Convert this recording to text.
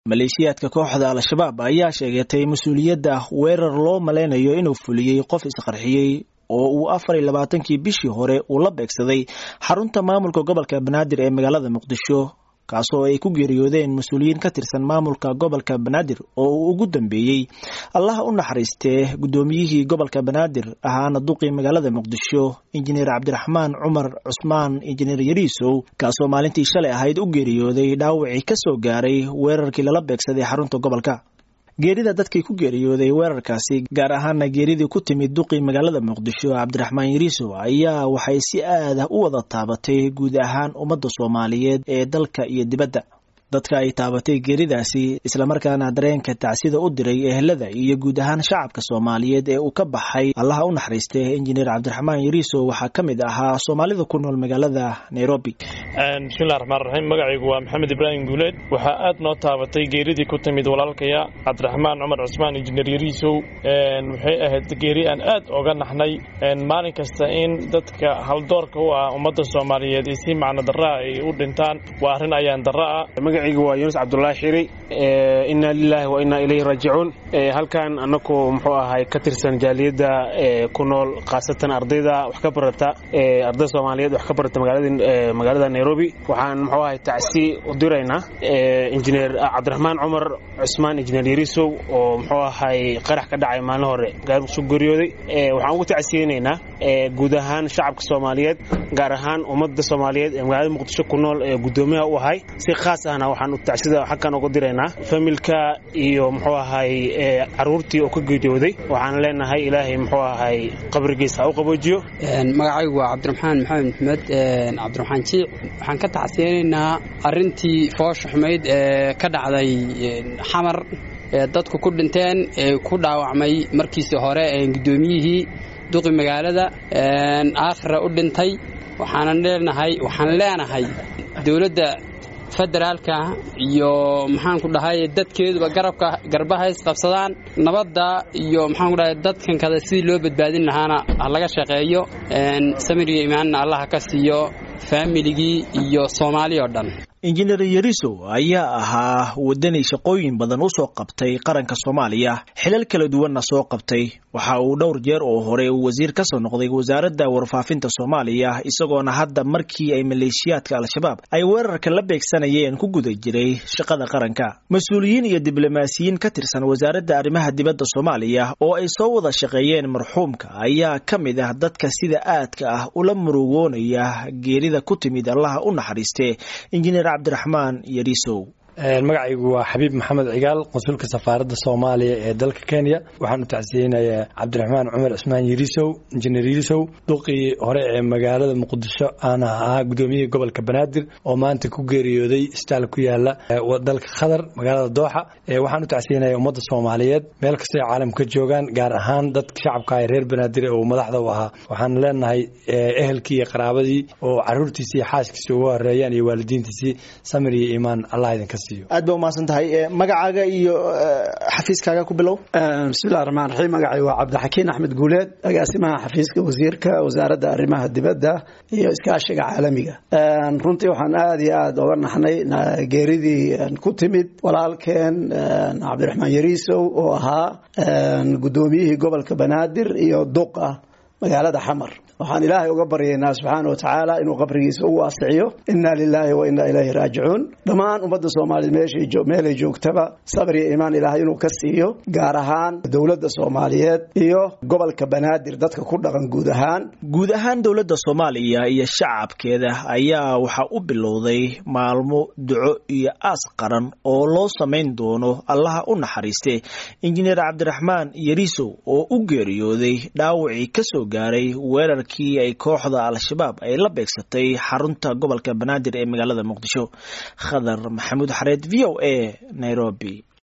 maleeshiyaadka kooxda al-shabaab ayaa sheegatay mas-uuliyadda weerar loo maleynayo inuu fuliyey qof isqarxiyey oo uu 24kii bishii hore uu la beegsaday xarunta maamulka gobolka Banaadir ee magaalada Muqdisho kaasoo ay ku geeriyoodeen mas'uuliyiin ka tirsan maamulka gobolka Banaadir oo uu ugu dambeeyay Allah u naxariistee gudoomiyihii gobolka Banaadir ahaana duqii magaalada Muqdisho injineer Cabdiraxmaan Cumar Cusmaan injineer Yariisow kaasoo maalintii shalay ahayd u geeriyooday dhaawacii ka soo gaaray weerarkii lala beegsaday xarunta gobolka geerida dadkii ku geeriyooday weerarkaasi gaar ahaan geeridii ku timid duqii magaalada Muqdisho Cabdiraxmaan Yariisow ayaa waxay si aad ah u wada taabatay guud ahaan ummadda Soomaaliyeed ee dalka iyo dibadda dadka ay taabatay geeridaasi isla markaana dareenka tacsida u diray ehelada iyo guud ahaan shacabka Soomaaliyeed ee uu ka baxay Allah u naxariistay injineer Cabdiraxmaan Yariisow waxa kamid ahaa Soomaalida ku nool magaalada Nairobi bismillaahir rahmaanir rahiim magacaygu waa Maxamed Ibrahim Guuleed waxa aad noo taabatay geeridii ku timid walaalkaya Cabdiraxmaan Cumar Cusmaan injineer Yariisow waxay ahayd geeri aan aad uga naxnay maalin kasta in dadka haldoorka u ah ummadda Soomaaliyeed si macna darra ay u dhintaan waa arrin ayaan darra magacaygu waa Yunus Cabdullaahi Xiri inna lillahi wa inna ilayhi raaji'uun halkan anako muxuu ahay ka tirsan jaaliyada ku nool qaasatan ardayda wax ka barata arday Soomaaliyeed wax ka barata magaalada Nairobi waxaan muxuu ahay tacsi u diraynaa injineer Cabdiraxmaan Cumar Cusmaan injineer Yariisow oo muxuu ahay qarax ka dhacay maalin hore gaar soo geeriyooday waxaan ugu tacsiyeenaynaa guud ahaan shacabka Soomaaliyeed gaar ahaan ummadda Soomaaliyeed ee magaalada Muqdisho ku nool gudoomiyaha u ahay si khaas ah waxaan u tacsida xaqan ugu direynaa familka iyo muxuu ahay caruurtii oo ka geeriyooday waxaan leenahay Ilaahay muxuu ahay qabrigiisa u qaboojiyo magacaygu waa Cabdiraxmaan Maxamed Cabdiraxmaan Jiic waxaan ka tacsiyeenaynaa arintii foosh xumeyd ee ka dhacday xamar dadku ku dhinteen ku dhaawacmay markiisii hore gudoomiyihii duqi magaalada aakhira u dhintay waxaan leenahay dawladda federaalka iyo maxaan ku dhahay dadkeeduba garbaha is qabsadaan nabadda iyo maxaan ku dhahay dadkan kada sidii loo badbaadin lahaana laga shaqeeyo samiriga iimaanna Allah ka siiyo familigii iyo Soomaaliya oo dhan injineer Yariisow ayaa ahaa wadani shaqooyin badan u soo qabtay qaranka Soomaaliya xilal kala duwan soo qabtay waxa uu dhowr jeer oo hore wasiir ka soo noqday wasaaradda warfaafinta Soomaaliya isagoona hadda markii ay maleeshiyaadka al-shabaab ay weerarka la beegsanayeen ku guda jiray shaqada qaranka mas'uuliyiin iyo diblomaasiyiin ka tirsan wasaaradda arrimaha dibadda Soomaaliya oo ay soo wada shaqeeyeen marxuumka ayaa kamid ah dadka sida aadka ah ula murugoonaya geerida ku timid Allah u naxariistay injineer Cabdiraxmaan Yariisow magacaygu waa Xabiib Maxamed Cigaal qonsulka safaaradda Soomaaliya ee dalka Kenya waxaan u tacsiyeenayaa Cabdiraxmaan Cumar Cusmaan Yariisow injineer Yariisow duqii hore ee magaalada Muqdisho aan ahaa gudoomiyihii gobolka Banaadir oo maanta ku geeriyooday istaal ku yaala dalka Qatar magaalada Dooxa waxaan u tacsiyeenayaa ummadda Soomaaliyeed meel kasta oo caalamka joogaan gaar ahaan dadka shacabka ay reer Banaadir oo madaxda u ahaa waxaan leenahay ehelkii iyo qaraabadii oo caruurtiisa iyo xaaskiisa ugu horeeyaan iyo waalidiintiisa samir iyo iimaan Allah idinka aad baa umaasan tahay magacaaga iyo xafiiskaaga ku bilow bismillaahir rahmaanir rahiim magacaygu waa Cabdixakiin Axmed Guuleed agaasimaha xafiiska wasiirka wasaaradda arrimaha dibadda iyo iskaashiga caalamiga runtii waxaan aad iyo aad uga naxnay geeridii ku timid walaalkeen Cabdiraxmaan Yariisow oo ahaa gudoomiyihii gobolka Banaadir iyo duqa magaalada Xamar waxaan Ilaahay uga baryaynaa subhanahu wa ta'ala inuu qabrigiisa u waasiciyo inna lillahi wa inna ilayhi raaji'uun dhamaan ummadda Soomaaliyeed meelay joogtaba sabr iyo iimaan Ilaahay inuu ka siiyo gaar ahaan dawladda Soomaaliyeed iyo gobolka Banaadir dadka ku dhaqan guud ahaan dawladda Soomaaliya iyo shacabkeeda ayaa waxa u bilowday maalmo duco iyo aas qaran oo loo sameyn doono Allah u naxariistay injineer Cabdiraxmaan Yariisow oo u geeriyooday dhaawacii ka soo gaaray weerar ay kooxda al-shabaab ay la beegsatay xarunta gobolka Banaadir ee magaalada Muqdisho Khadar Maxamuud Xareed VOA Nairobi